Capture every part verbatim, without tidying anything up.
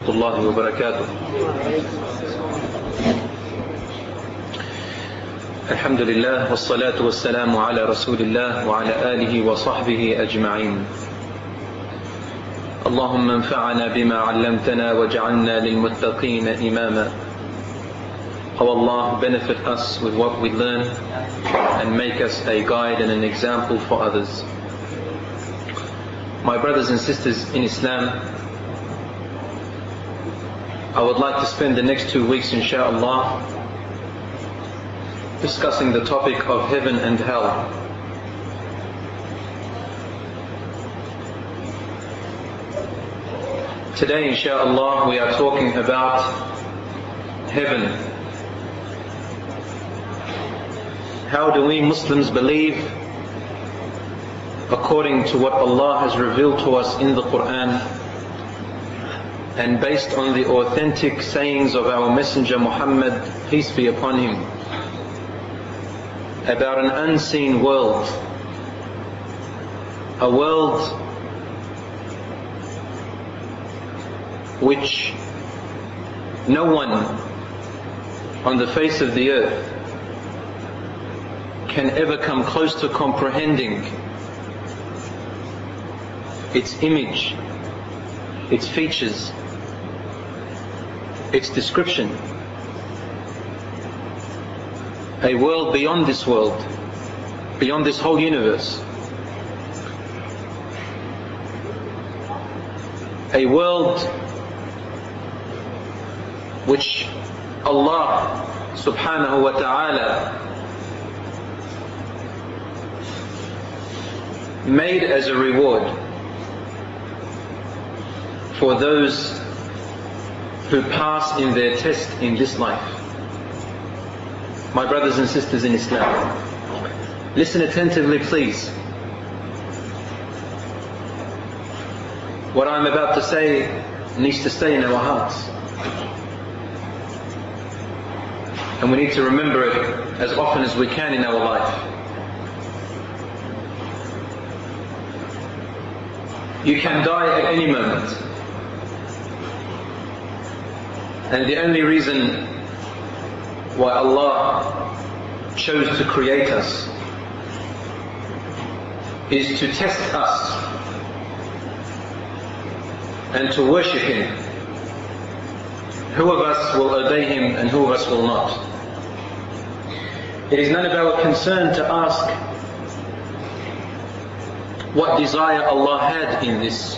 الله وبركاته. الحمد لله والصلاة والسلام على رسول الله وعلى آله وصحبه أجمعين. اللهم انفعنا بما علمتنا واجعلنا للمتقين إماما. O Allah, benefit us with what we learn and make us a guide and an example for others. My brothers and sisters in Islam, I would like to spend the next two weeks, inshaAllah, discussing the topic of heaven and hell. Today, inshaAllah, we are talking about heaven. How do we Muslims believe according to what Allah has revealed to us in the Quran and based on the authentic sayings of our Messenger Muhammad, peace be upon him, about an unseen world, a world which no one on the face of the earth can ever come close to comprehending its image, its features, its description. A world beyond this world, beyond this whole universe. A world which Allah subhanahu wa ta'ala made as a reward for those who pass in their test in this life. My brothers and sisters in Islam, listen attentively please. What I'm about to say needs to stay in our hearts, and we need to remember it as often as we can in our life. You can die at any moment, and the only reason why Allah chose to create us is to test us and to worship Him. Who of us will obey Him and who of us will not? It is none of our concern to ask what desire Allah had in this,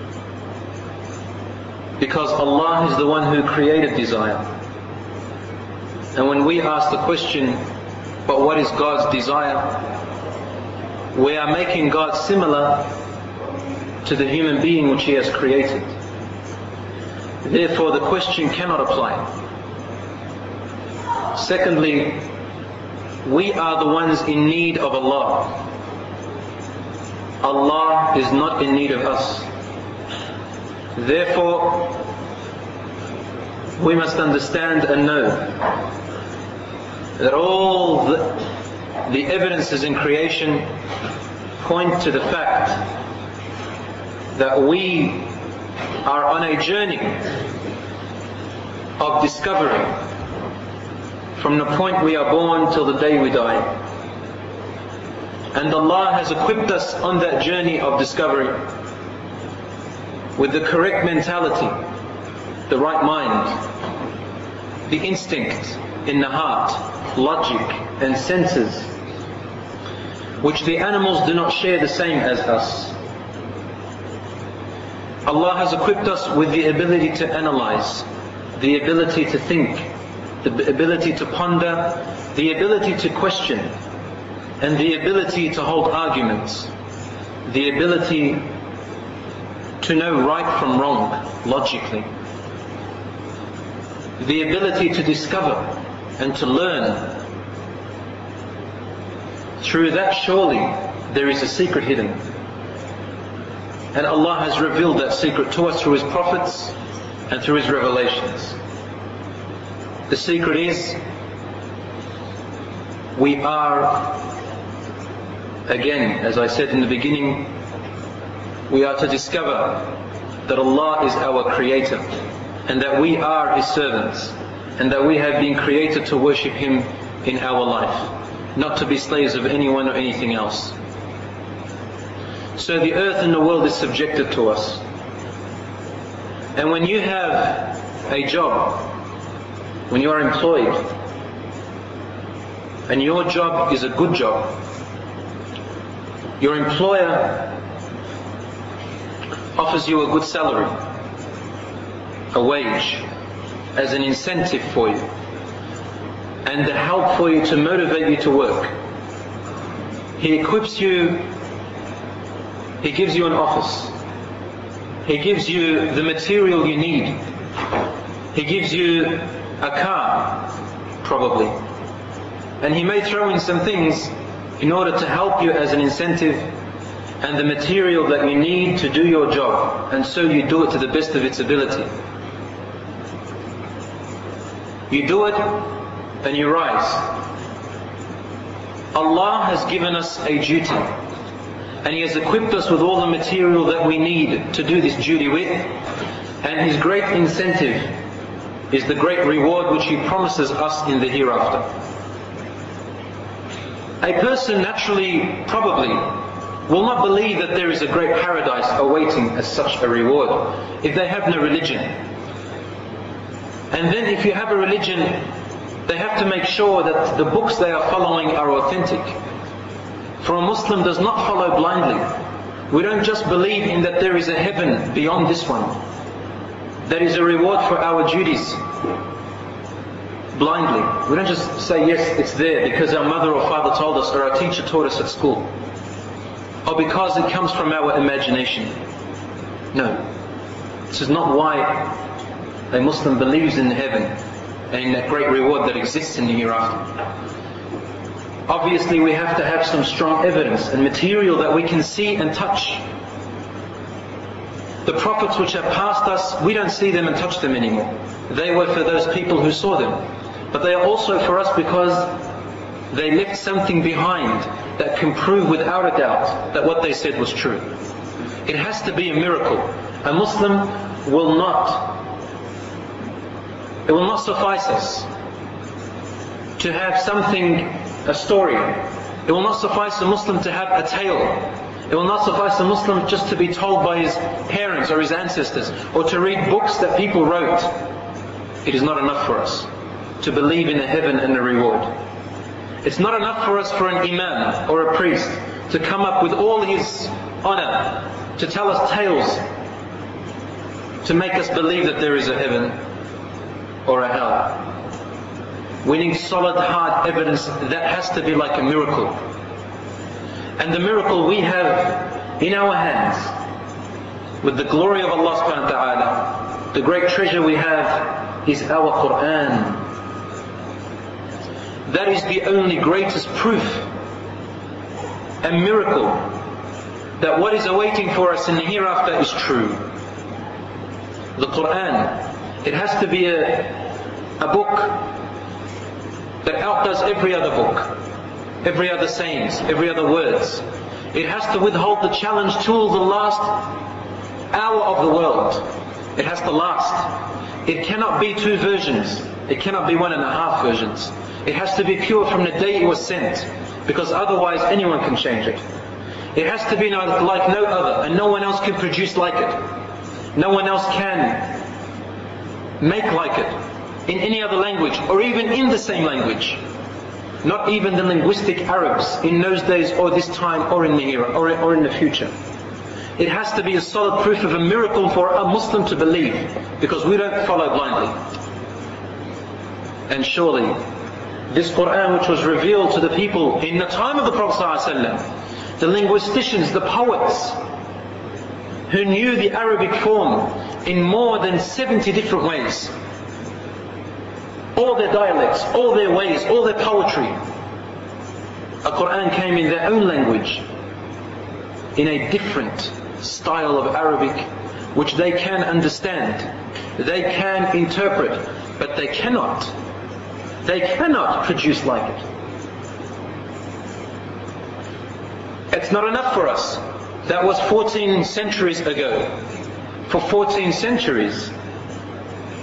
because Allah is the one who created desire. And when we ask the question, but what is God's desire? We are making God similar to the human being which He has created. Therefore the question cannot apply. Secondly, we are the ones in need of Allah. Allah is not in need of us. Therefore, we must understand and know that all the, the evidences in creation point to the fact that we are on a journey of discovery from the point we are born till the day we die. And Allah has equipped us on that journey of discovery with the correct mentality, the right mind, the instinct in the heart, logic and senses, which the animals do not share the same as us. Allah has equipped us with the ability to analyze, the ability to think, the ability to ponder, the ability to question, and the ability to hold arguments, the ability to know right from wrong logically, the ability to discover and to learn. Through that surely there is a secret hidden, and Allah has revealed that secret to us through His prophets and through His revelations. The secret is, we are, again, as I said in the beginning, we are to discover that Allah is our creator, and that we are His servants, and that we have been created to worship Him in our life, not to be slaves of anyone or anything else. So the earth and the world is subjected to us. And when you have a job, when you are employed, and your job is a good job, your employer offers you a good salary, a wage, as an incentive for you, and the help for you to motivate you to work. He equips you, He gives you an office, He gives you the material you need, He gives you a car, probably, and He may throw in some things in order to help you as an incentive and the material that you need to do your job, and so you do it to the best of its ability. You do it and you rise. Allah has given us a duty, and He has equipped us with all the material that we need to do this duty with, and His great incentive is the great reward which He promises us in the hereafter. A person naturally, probably, will not believe that there is a great paradise awaiting as such a reward if they have no religion. And then if you have a religion, they have to make sure that the books they are following are authentic. For a Muslim does not follow blindly. We don't just believe in that there is a heaven beyond this one. There is a reward for our duties blindly. We don't just say, yes, it's there because our mother or father told us, or our teacher taught us at school, or because it comes from our imagination. No. This is not why a Muslim believes in heaven and in that great reward that exists in the hereafter. Obviously we have to have some strong evidence and material that we can see and touch. The prophets which have passed us, we don't see them and touch them anymore. They were for those people who saw them. But they are also for us because they left something behind that can prove without a doubt that what they said was true. It has to be a miracle. A Muslim will not, it will not suffice us to have something, a story. It will not suffice a Muslim to have a tale. It will not suffice a Muslim just to be told by his parents or his ancestors, or to read books that people wrote. It is not enough for us to believe in a heaven and a reward. It's not enough for us for an imam or a priest to come up with all his honor, to tell us tales, to make us believe that there is a heaven or a hell. We need solid, hard evidence that has to be like a miracle. And the miracle we have in our hands, with the glory of Allah subhanahu wa ta'ala, the great treasure we have is our Qur'an. That is the only greatest proof and miracle that what is awaiting for us in the hereafter is true. The Qur'an, it has to be a, a book that outdoes every other book, every other sayings, every other words. It has to withhold the challenge till the last hour of the world. It has to last. It cannot be two versions. It cannot be one and a half versions. It has to be pure from the day it was sent, because otherwise anyone can change it. It has to be like no other, and no one else can produce like it. No one else can make like it in any other language, or even in the same language. Not even the linguistic Arabs in those days, or this time, or in the era, or, or in the future. It has to be a solid proof of a miracle for a Muslim to believe, because we don't follow blindly. And surely, this Qur'an which was revealed to the people in the time of the Prophet ﷺ, the linguisticians, the poets, who knew the Arabic form in more than seventy different ways, all their dialects, all their ways, all their poetry. A Qur'an came in their own language, in a different style of Arabic, which they can understand, they can interpret, but they cannot, they cannot produce like it. It's not enough for us. That was fourteen centuries ago. For fourteen centuries,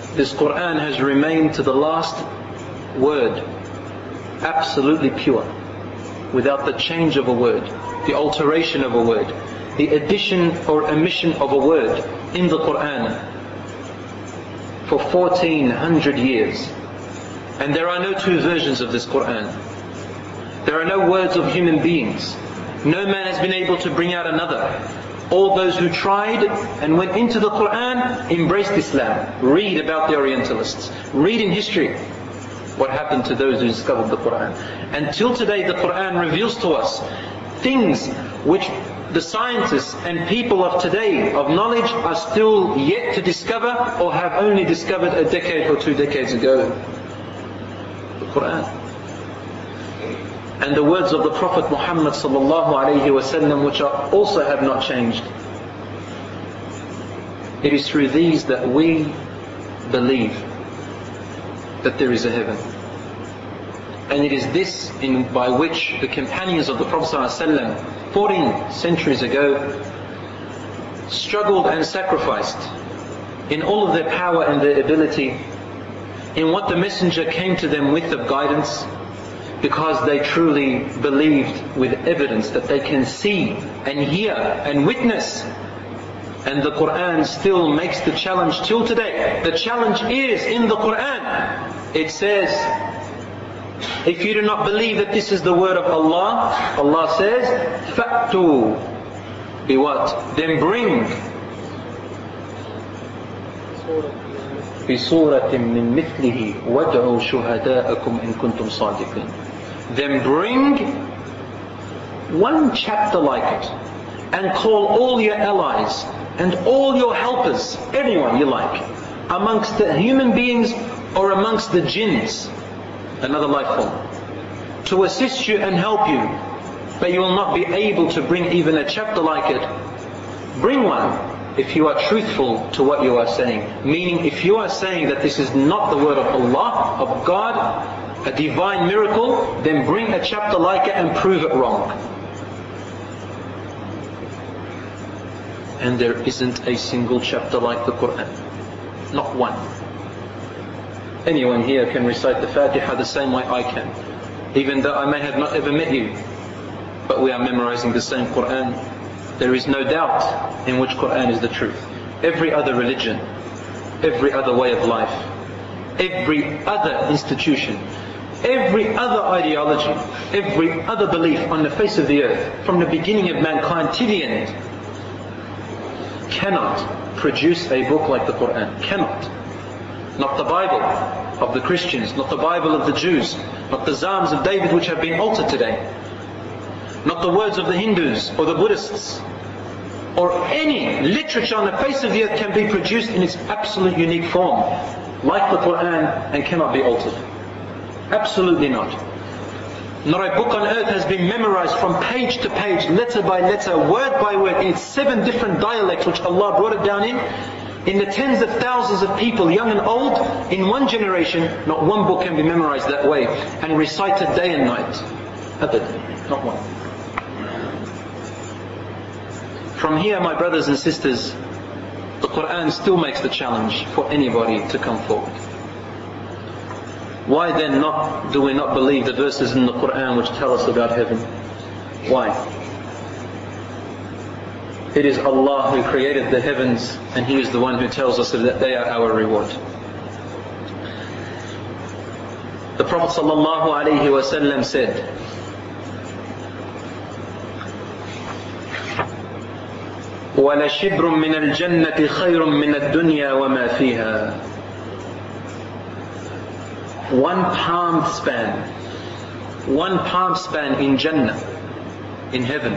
this Qur'an has remained to the last word absolutely pure, without the change of a word, the alteration of a word, the addition or omission of a word in the Qur'an for fourteen hundred years. And there are no two versions of this Qur'an. There are no words of human beings. No man has been able to bring out another. All those who tried and went into the Qur'an embraced Islam. Read about the Orientalists. Read in history what happened to those who discovered the Qur'an. Until today, the Qur'an reveals to us things which the scientists and people of today of knowledge are still yet to discover, or have only discovered a decade or two decades ago. The Qur'an. And the words of the Prophet Muhammad sallallahu alayhi wa sallam, which are also have not changed. It is through these that we believe that there is a heaven. And it is this in by which the companions of the Prophet sallallahu alayhi wa sallam fourteen centuries ago struggled and sacrificed in all of their power and their ability in what the messenger came to them with of guidance, because they truly believed with evidence that they can see and hear and witness. And the Qur'an still makes the challenge till today. The challenge is in the Qur'an. It says, if you do not believe that this is the word of Allah, Allah says, فَأْتُوا Be what? Then bring بِسُورَةٍ مِّن مِثْلِهِ وَادْعُوا شُهَدَاءَكُمْ إِن كُنتُمْ صَادِقِينَ Then bring one chapter like it, and call all your allies and all your helpers, anyone you like, amongst the human beings or amongst the jinns, another life form, to assist you and help you, but you will not be able to bring even a chapter like it. Bring one if you are truthful to what you are saying. Meaning, if you are saying that this is not the word of Allah, of God, a divine miracle, then bring a chapter like it and prove it wrong. And there isn't a single chapter like the Qur'an. Not one. Anyone here can recite the Fatiha the same way I can. Even though I may have not ever met you, but we are memorizing the same Qur'an. There is no doubt in which Qur'an is the truth. Every other religion, every other way of life, every other institution, every other ideology, every other belief on the face of the earth, from the beginning of mankind to the end, cannot produce a book like the Qur'an. Cannot. Not the Bible of the Christians, not the Bible of the Jews, not the Psalms of David which have been altered today, not the words of the Hindus or the Buddhists, or any literature on the face of the earth can be produced in its absolute unique form, like the Qur'an, and cannot be altered. Absolutely not. Not a book on earth has been memorized from page to page, letter by letter, word by word, in its seven different dialects which Allah brought it down in, in the tens of thousands of people, young and old, in one generation. Not one book can be memorized that way and recited day and night. Abad, not one. From here, my brothers and sisters, the Qur'an still makes the challenge for anybody to come forward. Why then not do we not believe the verses in the Qur'an which tell us about heaven? Why? It is Allah who created the heavens, and He is the one who tells us that they are our reward. The Prophet sallallahu alaihi wasallam said, وَلَشِبْرٌ مِّنَ الْجَنَّةِ خَيْرٌ مِّنَ الدُّنْيَا وَمَا فِيهَا. One palm span, one palm span in Jannah, in heaven,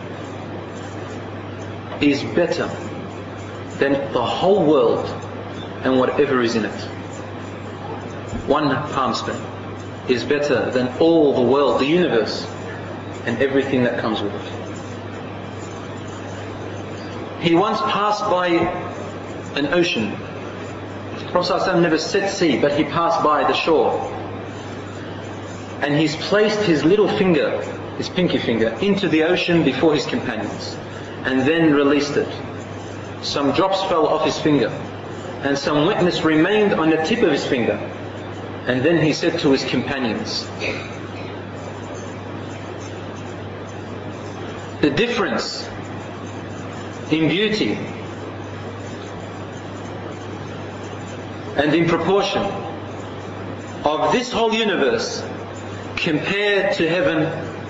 is better than the whole world and whatever is in it. One palm span is better than all the world, the universe, and everything that comes with it. He once passed by an ocean. The Prophet ﷺ never set sea, but he passed by the shore. And he's placed his little finger, his pinky finger, into the ocean before his companions, and then released it. Some drops fell off his finger, and some wetness remained on the tip of his finger. And then he said to his companions, the difference in beauty and in proportion of this whole universe compared to heaven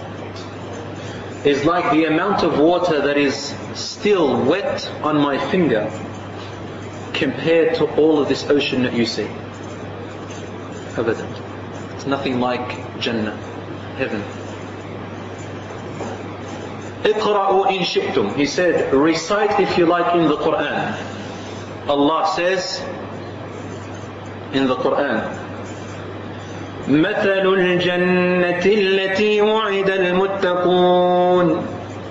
is like the amount of water that is still wet on my finger compared to all of this ocean that you see. Abadan. It's nothing like Jannah, heaven. اقرأوا إن شئتم. He said, recite if you like in the Quran. Allah says in the Quran, مثل الجنة التي وعد المتقون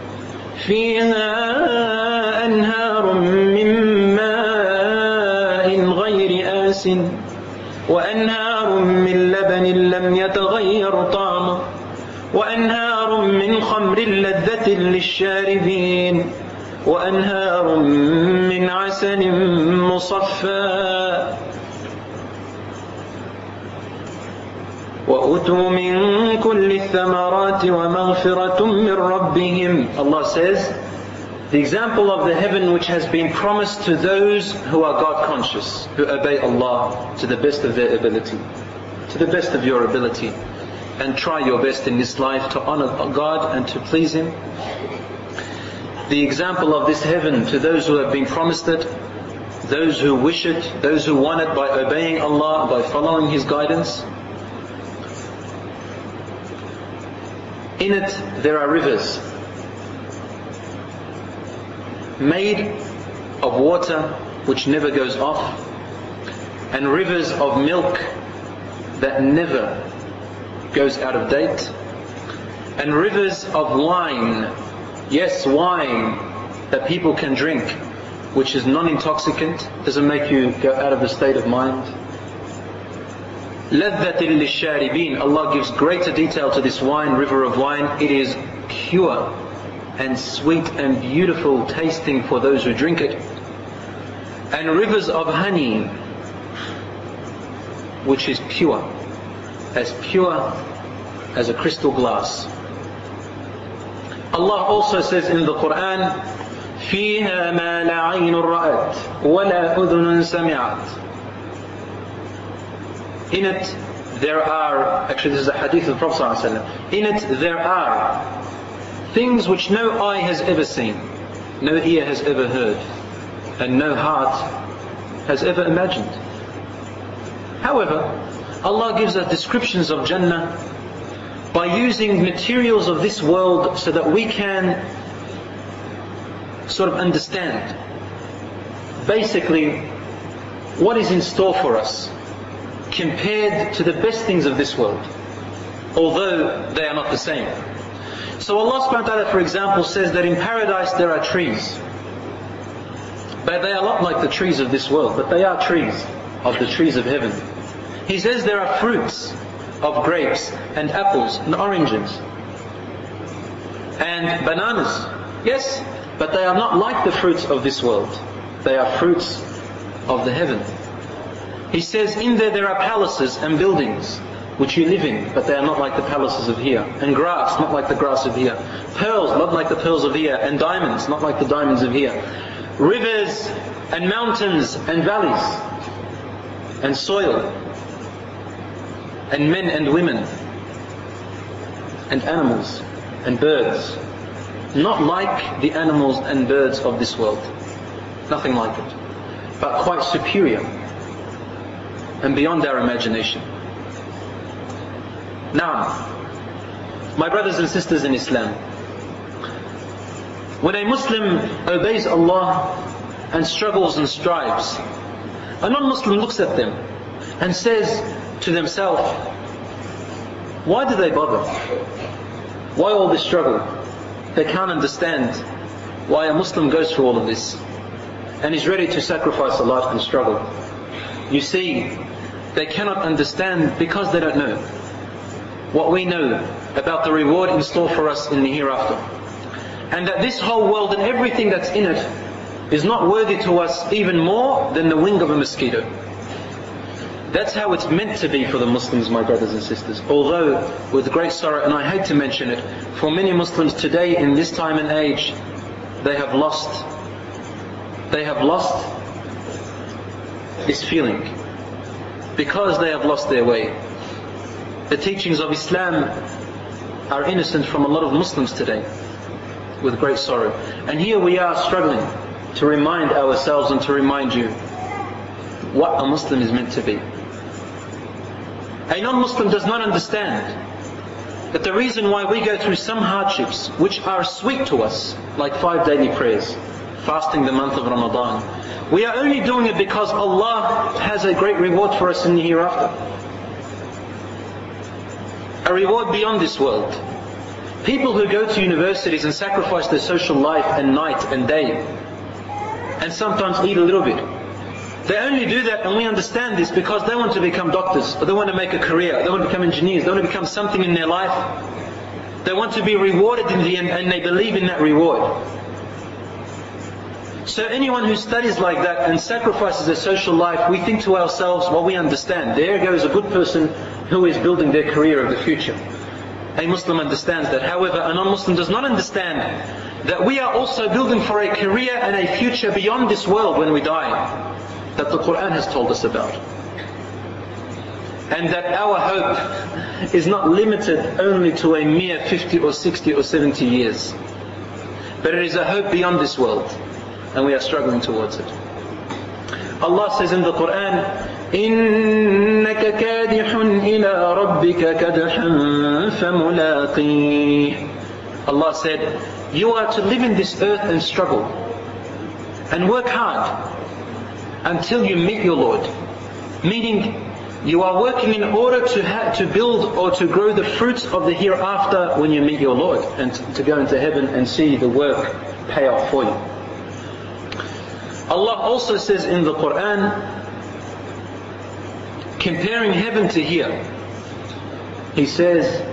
فيها أنهار من ماء غير آس وأنهار من لبن لم يتغير طعمه وأنهار من خمر لذة للشاربين وأنهار من عسل مصفى وأتوا من كل الثمرات ومغفرة من ربهم. Allah says, the example of the heaven which has been promised to those who are God conscious, who obey Allah to the best of their ability, to the best of your ability, and try your best in this life to honor God and to please Him. The example of this heaven to those who have been promised it, those who wish it, those who want it by obeying Allah, by following His guidance. In it there are rivers made of water which never goes off, and rivers of milk that never goes out of date, and rivers of wine, yes, wine that people can drink, which is non-intoxicant, doesn't make you go out of the state of mind. لَذَّةٍ لِلشَّارِبِينَ. Allah gives greater detail to this wine, river of wine. It is pure and sweet and beautiful tasting for those who drink it. And rivers of honey, which is pure, as pure as a crystal glass. Allah also says in the Quran, فِيهَا مَا لَا عَيْنٌ رَأَتْ وَلَا أُذُنٌ سَمِعَتْ. In it there are, actually this is a hadith of the Prophet ﷺ, in it there are things which no eye has ever seen, no ear has ever heard, and no heart has ever imagined. However, Allah gives us descriptions of Jannah by using materials of this world so that we can sort of understand basically what is in store for us compared to the best things of this world, although they are not the same. So Allah subhanahu wa ta'ala, for example, says that in paradise there are trees, but they are not like the trees of this world, but they are trees of the trees of heaven. He says there are fruits of grapes and apples and oranges and bananas, yes, but they are not like the fruits of this world. They are fruits of the heaven. He says in there there are palaces and buildings which you live in, but they are not like the palaces of here, and grass, not like the grass of here, pearls, not like the pearls of here, and diamonds, not like the diamonds of here, rivers and mountains and valleys and soil and men and women and animals and birds, not like the animals and birds of this world, nothing like it, but quite superior and beyond our imagination. Now, my brothers and sisters in Islam, when a Muslim obeys Allah and struggles and strives, a non-Muslim looks at them and says to themselves, why do they bother? Why all this struggle? They can't understand why a Muslim goes through all of this and is ready to sacrifice a life and struggle. You see, they cannot understand because they don't know what we know about the reward in store for us in the hereafter. And that this whole world and everything that's in it is not worthy to us even more than the wing of a mosquito. That's how it's meant to be for the Muslims, my brothers and sisters. Although, with great sorrow, and I hate to mention it, for many Muslims today, in this time and age, they have lost, they have lost this feeling. Because they have lost their way. The teachings of Islam are innocent from a lot of Muslims today, with great sorrow. And here we are struggling to remind ourselves and to remind you what a Muslim is meant to be. A non-Muslim does not understand that the reason why we go through some hardships which are sweet to us, like five daily prayers, fasting the month of Ramadan, we are only doing it because Allah has a great reward for us in the hereafter. A reward beyond this world. People who go to universities and sacrifice their social life and night and day, and sometimes eat a little bit, they only do that, and we understand this, because they want to become doctors, or they want to make a career, they want to become engineers, they want to become something in their life. They want to be rewarded in the end, and they believe in that reward. So anyone who studies like that and sacrifices their social life, we think to ourselves, well, we understand. There goes a good person who is building their career of the future. A Muslim understands that. However, a non-Muslim does not understand that we are also building for a career and a future beyond this world when we die, that the Quran has told us about. And that our hope is not limited only to a mere fifty or sixty or seventy years, but it is a hope beyond this world, and we are struggling towards it. Allah says in the Quran, إِنَّكَ كَادِحٌ إِلَىٰ رَبِّكَ كَدْحًا فَمُلَاقِيهِ. Allah said, you are to live in this earth and struggle and work hard until you meet your Lord. Meaning, you are working in order to ha- to build or to grow the fruits of the hereafter when you meet your Lord, and t- to go into heaven and see the work pay off for you. Allah also says in the Quran, comparing heaven to here, He says,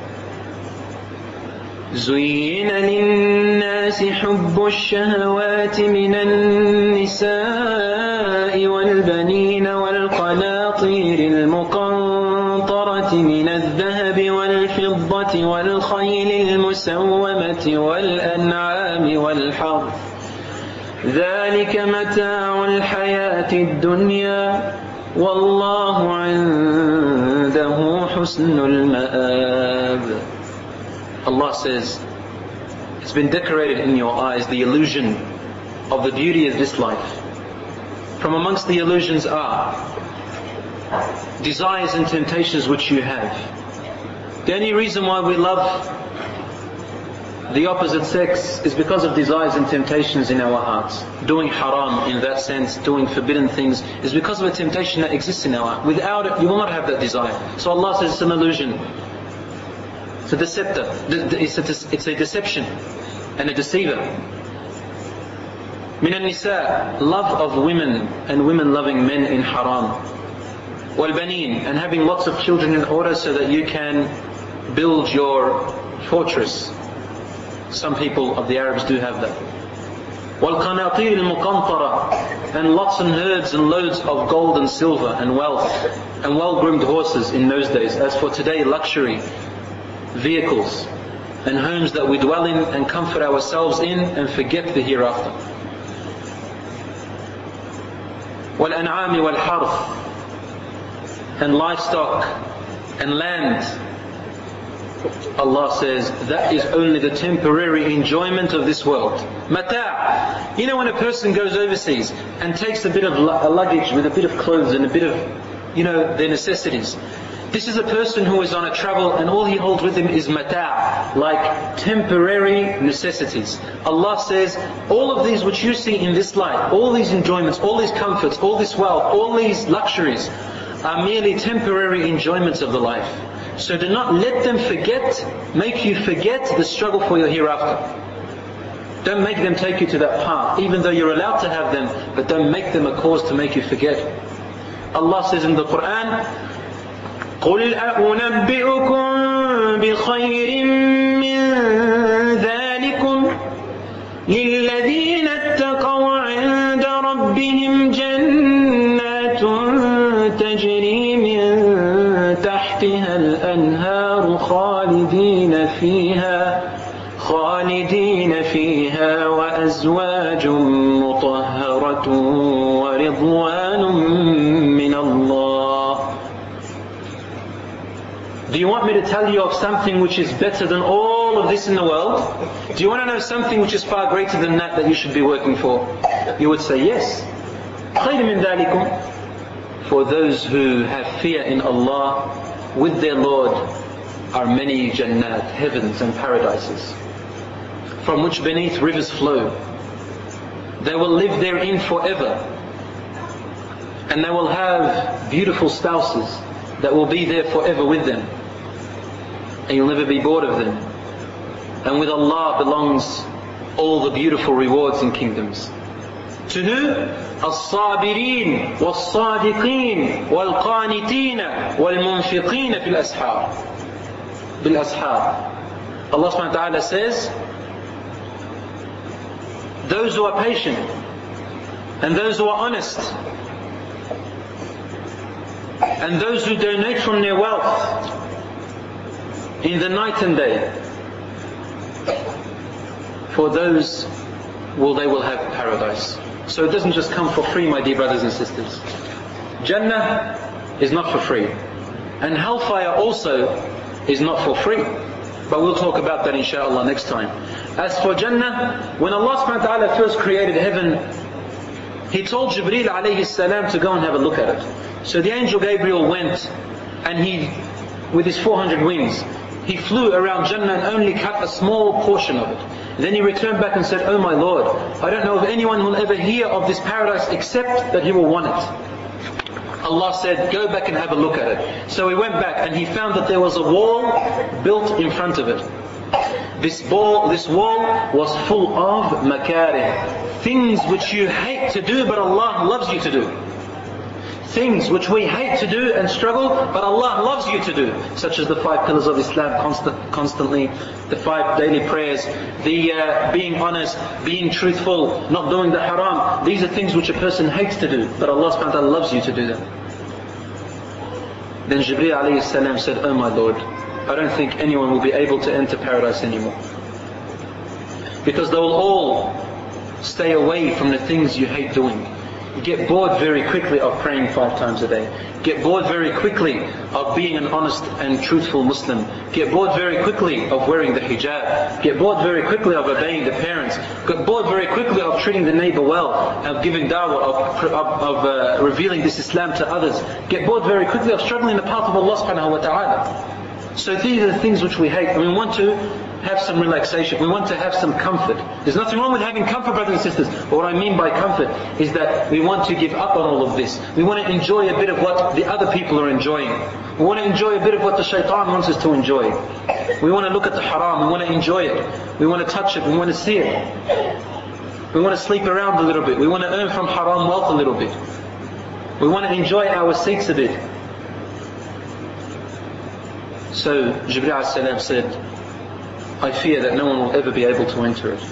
زُيِّنَ لِلنَّاسِ حُبُّ الشَّهَوَاتِ مِنَ النِّسَاءِ وَالْبَنِينَ وَالْقَنَاطِيرِ الْمُقَنطَرَةِ مِنَ الذَّهَبِ وَالْفِضَّةِ وَالْخَيْلِ الْمُسَوَّمَةِ وَالْأَنْعَامِ وَالْحَرْثِ ذَلِكَ مَتَاعُ الْحَيَاةِ الدُّنْيَا وَاللَّهُ عِنْدَهُ حُسْنُ الْمَآبِ. Allah says, it's been decorated in your eyes the illusion of the beauty of this life. From amongst the illusions are desires and temptations which you have. The only reason why we love the opposite sex is because of desires and temptations in our hearts. Doing haram in that sense, doing forbidden things, is because of a temptation that exists in our heart. Without it, you will not have that desire. So Allah says it's an illusion. It's a deceptor. It's a, it's a deception and a deceiver. Min al-nisa, love of women and women loving men in haram. Wal-baneen, and having lots of children in order so that you can build your fortress. Some people of the Arabs do have that. Wal-qanatir al-muqantara, and lots and herds and loads of gold and silver and wealth and well-groomed horses in those days. As for today, luxury, vehicles and homes that we dwell in and comfort ourselves in and forget the hereafter. Wal-an'ami wal-harth, and livestock and land. Allah says that is only the temporary enjoyment of this world. Mata'. You know, when a person goes overseas and takes a bit of luggage with a bit of clothes and a bit of, you know, their necessities. This is a person who is on a travel and all he holds with him is mata', like temporary necessities. Allah says, all of these which you see in this life, all these enjoyments, all these comforts, all this wealth, all these luxuries, are merely temporary enjoyments of the life. So do not let them forget, make you forget the struggle for your hereafter. Don't make them take you to that path, even though you're allowed to have them, but don't make them a cause to make you forget. Allah says in the Quran, قُلْ أَأُنَبِّئُكُمْ بِخَيْرٍ مِّن ذَلِكُمْ لِلَّذِينَ اتَّقَوْا عِندَ تجري من تحتها الأنهار خالدين فيها خالدين فيها وأزواج مطهرة ورضوان من الله. Do you want me to tell you of something which is better than all of this in the world? Do you want to know something which is far greater than that that you should be working for? You would say yes. خير من ذلكم. For those who have fear in Allah, with their Lord are many jannat, heavens and paradises, from which beneath rivers flow. They will live therein forever. And they will have beautiful spouses that will be there forever with them. And you'll never be bored of them. And with Allah belongs all the beautiful rewards and kingdoms. To who? الصابرين والصادقين والقانتين والمنفقين في الأسحار. بالأسحار. Allah subhanahu wa ta'ala says, those who are patient and those who are honest and those who donate from their wealth in the night and day, for those will they will have paradise. So it doesn't just come for free, my dear brothers and sisters. Jannah is not for free, and hellfire also is not for free. But we'll talk about that inshallah next time. As for Jannah, when Allah subhanahu wa ta'ala first created heaven, He told Jibreel alayhi salam to go and have a look at it. So the angel Gabriel went, and he, with his four hundred wings, he flew around Jannah and only cut a small portion of it. Then he returned back and said, "Oh my Lord, I don't know of anyone who will ever hear of this paradise except that he will want it." Allah said, "Go back and have a look at it." So he went back and he found that there was a wall built in front of it. This wall, this wall was full of makarih, things which you hate to do but Allah loves you to do. Things which we hate to do and struggle, but Allah loves you to do, such as the five pillars of Islam constant, constantly, the five daily prayers, the uh, being honest, being truthful, not doing the haram. These are things which a person hates to do, but Allah subhanahu wa ta'ala loves you to do them. Then Jibreel alayhi salam said, "Oh my Lord, I don't think anyone will be able to enter paradise anymore, because they will all stay away from the things you hate doing. You get bored very quickly of praying five times a day. Get bored very quickly of being an honest and truthful Muslim. Get bored very quickly of wearing the hijab. Get bored very quickly of obeying the parents. Get bored very quickly of treating the neighbor well, of giving da'wah, of, of, of uh, revealing this Islam to others. Get bored very quickly of struggling in the path of Allah subhanahu wa ta'ala." So these are the things which we hate, and we want to have some relaxation. We want to have some comfort. There's nothing wrong with having comfort, brothers and sisters. But what I mean by comfort is that we want to give up on all of this. We want to enjoy a bit of what the other people are enjoying. We want to enjoy a bit of what the shaitan wants us to enjoy. We want to look at the haram. We want to enjoy it. We want to touch it. We want to see it. We want to sleep around a little bit. We want to earn from haram wealth a little bit. We want to enjoy our seats a bit. So Jibreel alayhi salam said, "I fear that no one will ever be able to enter it."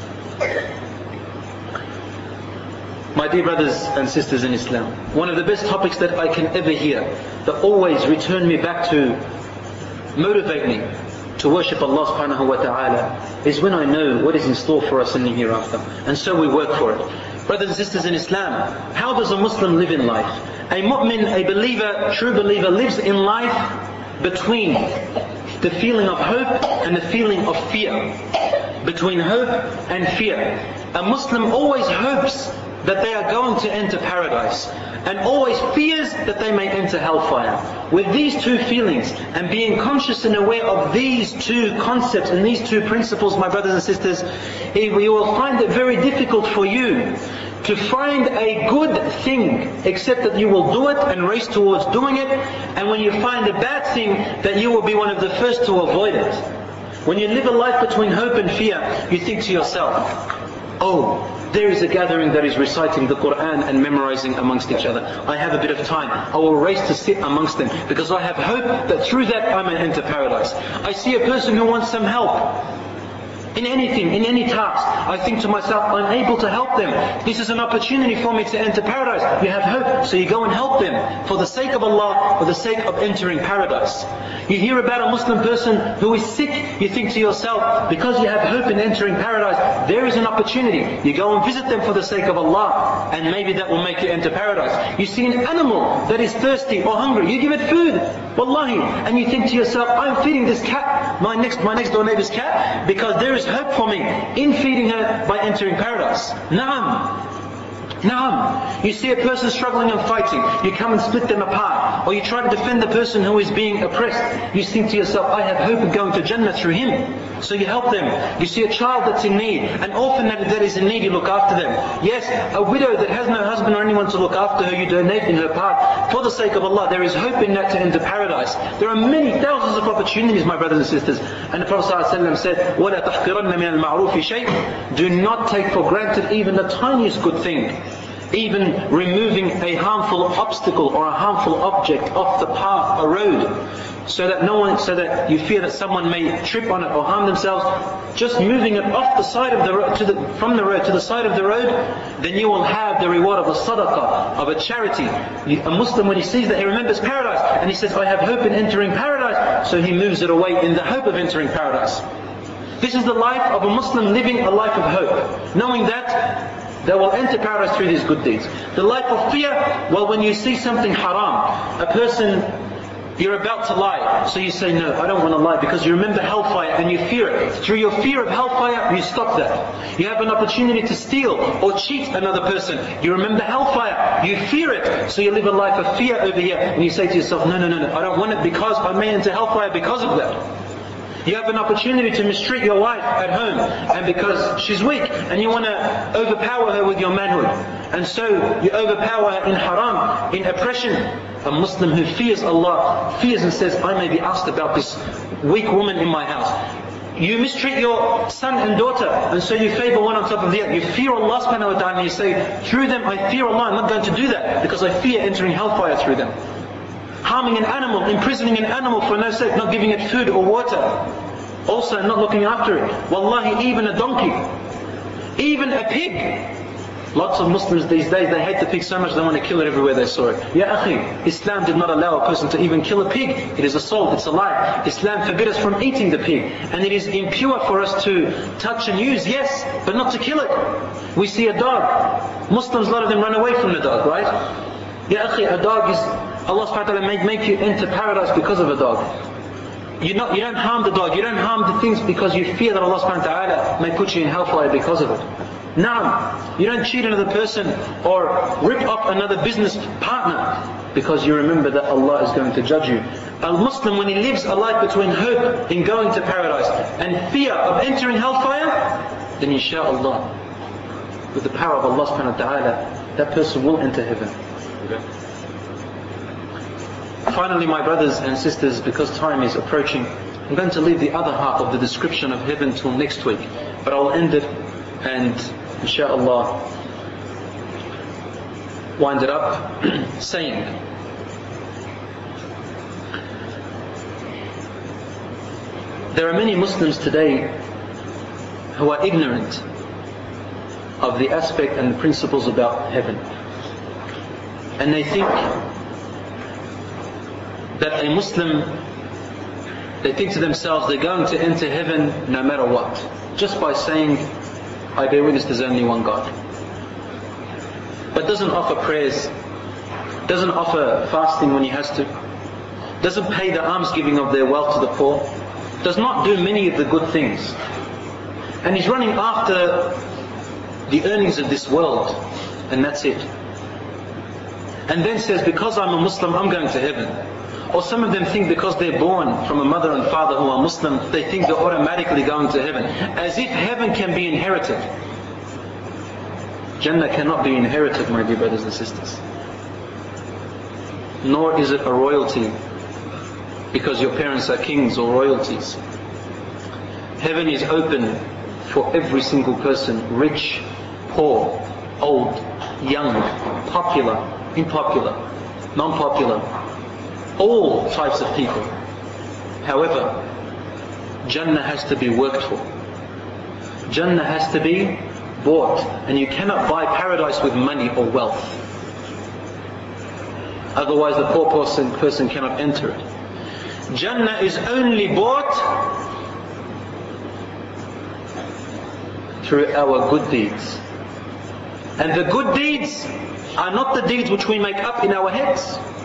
My dear brothers and sisters in Islam, one of the best topics that I can ever hear, that always return me back to, motivate me to worship Allah subhanahu wa ta'ala, is when I know what is in store for us in the hereafter. And so we work for it. Brothers and sisters in Islam, how does a Muslim live in life? A mu'min, a believer, true believer, lives in life between the feeling of hope and the feeling of fear. Between hope and fear. A Muslim always hopes that they are going to enter paradise, and always fears that they may enter hellfire. With these two feelings, and being conscious and aware of these two concepts and these two principles, my brothers and sisters, you will find it very difficult for you to find a good thing, except that you will do it and race towards doing it. And when you find a bad thing, that you will be one of the first to avoid it. When you live a life between hope and fear, you think to yourself, "Oh, there is a gathering that is reciting the Qur'an and memorizing amongst each other. I have a bit of time. I will race to sit amongst them, because I have hope that through that I may enter paradise. I see a person who wants some help. in anything, in any task, I think to myself, I'm able to help them. This is an opportunity for me to enter paradise. You have hope, so you go and help them for the sake of Allah, for the sake of entering paradise. You hear about a Muslim person who is sick, you think to yourself, because you have hope in entering paradise, there is an opportunity. You go and visit them for the sake of Allah, and maybe that will make you enter paradise. You see an animal that is thirsty or hungry, you give it food, wallahi, and you think to yourself, I'm feeding this cat, my next my next door neighbor's cat, because there is hope for me in feeding her by entering paradise. Naam. Naam. You see a person struggling and fighting, you come and split them apart, or you try to defend the person who is being oppressed. You think to yourself, I have hope of going to Jannah through him. So you help them. You see a child that's in need, an orphan that, that is in need, you look after them. Yes, a widow that has no husband or anyone to look after her, you donate in her part. For the sake of Allah, there is hope in that to enter paradise. There are many thousands of opportunities, my brothers and sisters. And the Prophet ﷺ said, وَلَا تَحْقِرَنَّ مِنَ الْمَعْرُوفِ شَيْءٍ. Do not take for granted even the tiniest good thing. Even removing a harmful obstacle or a harmful object off the path, a road, so that no one, so that you fear that someone may trip on it or harm themselves. Just moving it off the side of the road, to the, from the road to the side of the road, then you will have the reward of a sadaqah, of a charity. A Muslim, when he sees that, he remembers paradise, and he says, I have hope in entering paradise, so he moves it away in the hope of entering paradise. This is the life of a Muslim, living a life of hope, knowing that they will enter paradise through these good deeds. The life of fear, well, when you see something haram, a person, you're about to lie, so you say, no, I don't want to lie, because you remember hellfire and you fear it. Through your fear of hellfire, you stop that. You have an opportunity to steal or cheat another person. You remember hellfire, you fear it, so you live a life of fear over here, and you say to yourself, no, no, no, no, I don't want it because I may enter hellfire because of that. You have an opportunity to mistreat your wife at home, and because she's weak, and you want to overpower her with your manhood, and so you overpower her in haram, in oppression. A Muslim who fears Allah, fears and says, I may be asked about this weak woman in my house. You mistreat your son and daughter, and so you favor one on top of the other. You fear Allah subhanahu wa ta'ala, and you say, through them I fear Allah, I'm not going to do that, because I fear entering hellfire through them. Harming an animal, imprisoning an animal for no sake, not giving it food or water, also not looking after it. Wallahi, even a donkey, even a pig. Lots of Muslims these days, they hate the pig so much they want to kill it everywhere they saw it. Ya akhi, Islam did not allow a person to even kill a pig. It is assault, it's a lie. Islam forbid us from eating the pig. And it is impure for us to touch and use, yes, but not to kill it. We see a dog. Muslims, a lot of them run away from the dog, right? Ya akhi, a dog is, Allah subhanahu wa ta'ala may make you enter paradise because of a dog. You not, you don't harm the dog, you don't harm the things because you fear that Allah subhanahu wa ta'ala may put you in hellfire because of it. Naam, you don't cheat another person or rip off another business partner because you remember that Allah is going to judge you. A Muslim, when he lives a life between hope in going to paradise and fear of entering hellfire, then insha'Allah, with the power of Allah subhanahu wa ta'ala, that person will enter heaven. Okay. Finally, my brothers and sisters, because time is approaching, I'm going to leave the other half of the description of heaven till next week. But I'll end it and, insha'Allah, wind it up saying, there are many Muslims today who are ignorant of the aspect and the principles about heaven. And they think that a Muslim, they think to themselves they're going to enter heaven no matter what, just by saying, I bear witness there's only one God. But doesn't offer prayers, doesn't offer fasting when he has to, doesn't pay the almsgiving of their wealth to the poor, does not do many of the good things. And he's running after the earnings of this world, and that's it. And then says, because I'm a Muslim, I'm going to heaven. Or some of them think because they're born from a mother and father who are Muslim, they think they're automatically going to heaven. As if heaven can be inherited. Jannah cannot be inherited, my dear brothers and sisters. Nor is it a royalty, because your parents are kings or royalties. Heaven is open for every single person, rich, poor, old, young, popular, unpopular, non-popular. All types of people. However, Jannah has to be worked for. Jannah has to be bought. And you cannot buy paradise with money or wealth. Otherwise the poor person, person cannot enter it. Jannah is only bought through our good deeds. And the good deeds are not the deeds which we make up in our heads.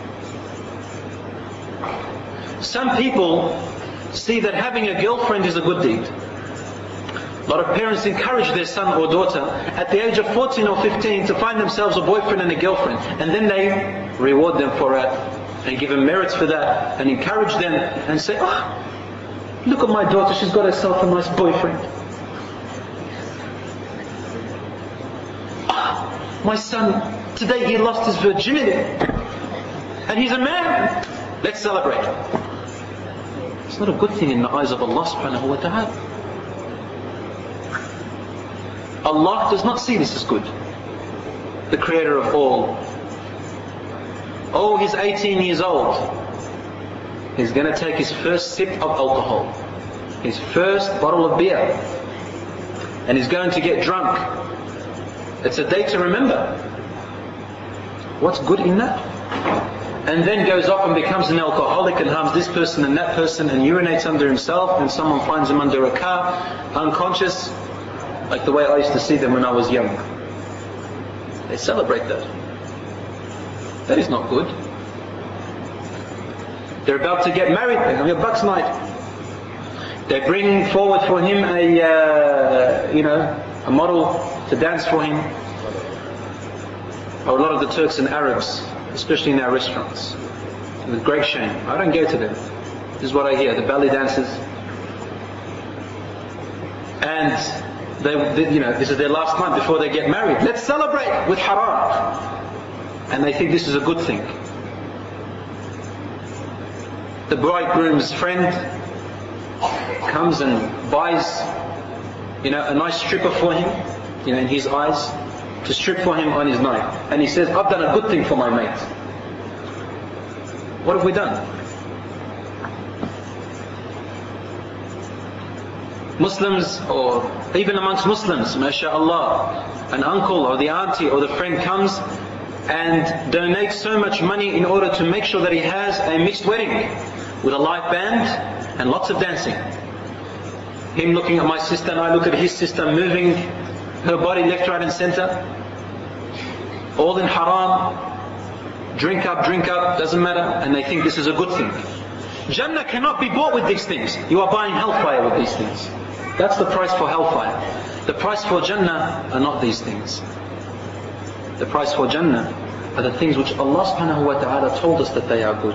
Some people see that having a girlfriend is a good deed. A lot of parents encourage their son or daughter at the age of fourteen or fifteen to find themselves a boyfriend and a girlfriend. And then they reward them for it and give them merits for that and encourage them and say, oh, look at my daughter, she's got herself a nice boyfriend. Oh, my son, today he lost his virginity and he's a man. Let's celebrate. It's not a good thing in the eyes of Allah subhanahu wa ta'ala. Allah does not see this as good. The creator of all. Oh, he's eighteen years old. He's going to take his first sip of alcohol. His first bottle of beer. And he's going to get drunk. It's a day to remember. What's good in that? And then goes off and becomes an alcoholic and harms this person and that person and urinates under himself, and someone finds him under a car, unconscious, like the way I used to see them when I was young. They celebrate that. That is not good. They're about to get married, they're having a bucks night. They bring forward for him a, uh, you know, a model to dance for him. Or a lot of the Turks and Arabs, especially in our restaurants, with great shame. I don't go to them. This is what I hear, the belly dancers. And they, they, you know, this is their last night before they get married. Let's celebrate with haram. And they think this is a good thing. The bridegroom's friend comes and buys, you know, a nice stripper for him, you know, in his eyes, to strip for him on his night. And he says, I've done a good thing for my mate. What have we done? Muslims, or even amongst Muslims, mashallah, an uncle or the auntie or the friend comes and donates so much money in order to make sure that he has a mixed wedding with a live band and lots of dancing. Him looking at my sister and I look at his sister, moving her body left, right and center, all in haram, drink up, drink up, doesn't matter, and they think this is a good thing. Jannah cannot be bought with these things. You are buying hellfire with these things. That's the price for hellfire. The price for Jannah are not these things. The price for Jannah are the things which Allah subhanahu wa ta'ala told us that they are good.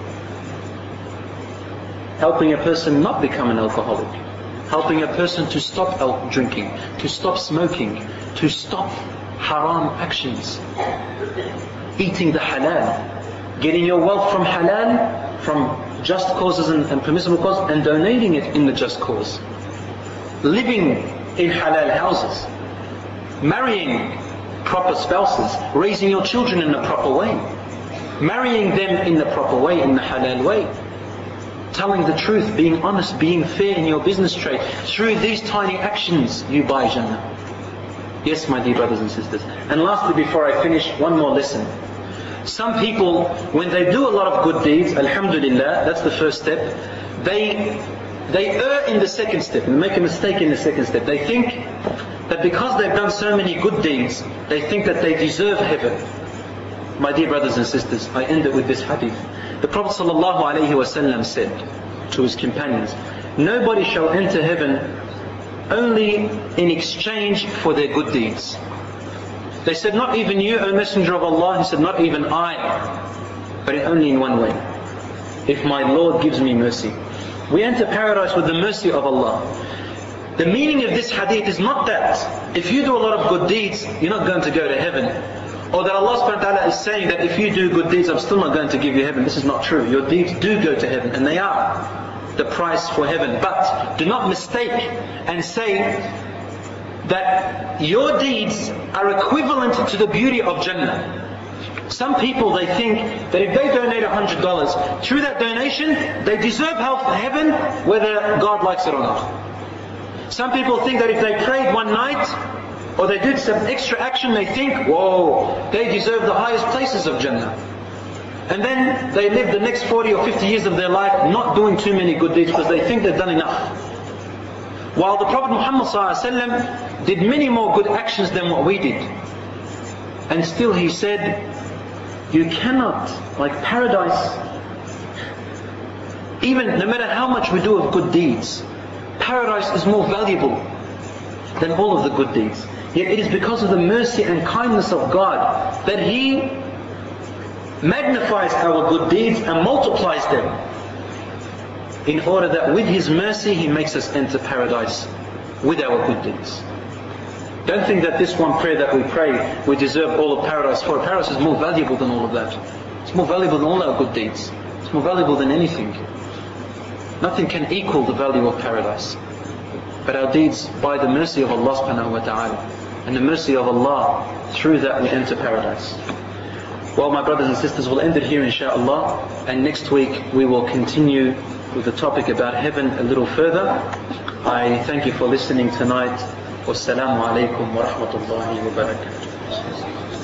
Helping a person not become an alcoholic. Helping a person to stop al- drinking, to stop smoking, to stop haram actions. Eating the halal. Getting your wealth from halal, from just causes and, and permissible causes, and donating it in the just cause. Living in halal houses. Marrying proper spouses. Raising your children in the proper way. Marrying them in the proper way, in the halal way. Telling the truth, being honest, being fair in your business trade. Through these tiny actions, you buy Jannah. Yes, my dear brothers and sisters. And lastly, before I finish, one more lesson. Some people, when they do a lot of good deeds, alhamdulillah, that's the first step, they they err in the second step, and make a mistake in the second step. They think that because they've done so many good deeds, they think that they deserve heaven. My dear brothers and sisters, I end it with this hadith. The Prophet ﷺ said to his companions, nobody shall enter heaven only in exchange for their good deeds. They said, not even you, O Messenger of Allah. He said, not even I, but only in one way. If my Lord gives me mercy. We enter paradise with the mercy of Allah. The meaning of this hadith is not that if you do a lot of good deeds, you're not going to go to heaven. Or that Allah subhanahu wa ta'ala is saying that if you do good deeds, I'm still not going to give you heaven. This is not true. Your deeds do go to heaven, and they are the price for heaven. But do not mistake and say that your deeds are equivalent to the beauty of Jannah. Some people, they think that if they donate one hundred dollars, through that donation, they deserve heaven whether God likes it or not. Some people think that if they prayed one night, or they did some extra action, they think, whoa, they deserve the highest places of Jannah. And then they live the next forty or fifty years of their life not doing too many good deeds because they think they've done enough. While the Prophet Muhammad ﷺ did many more good actions than what we did. And still he said, you cannot, like paradise, even no matter how much we do of good deeds, paradise is more valuable than all of the good deeds. Yet it is because of the mercy and kindness of God that He magnifies our good deeds and multiplies them, in order that with His mercy He makes us enter paradise with our good deeds. Don't think that this one prayer that we pray, we deserve all of paradise for. Paradise is more valuable than all of that. It's more valuable than all our good deeds. It's more valuable than anything. Nothing can equal the value of paradise. But our deeds, by the mercy of Allah subhanahu wa ta'ala, and the mercy of Allah, through that we enter paradise. Well, my brothers and sisters, we'll end it here inshaAllah, and next week we will continue with the topic about heaven a little further. I thank you for listening tonight. Wassalamu alaikum wa rahmatullahi wa barakatuh.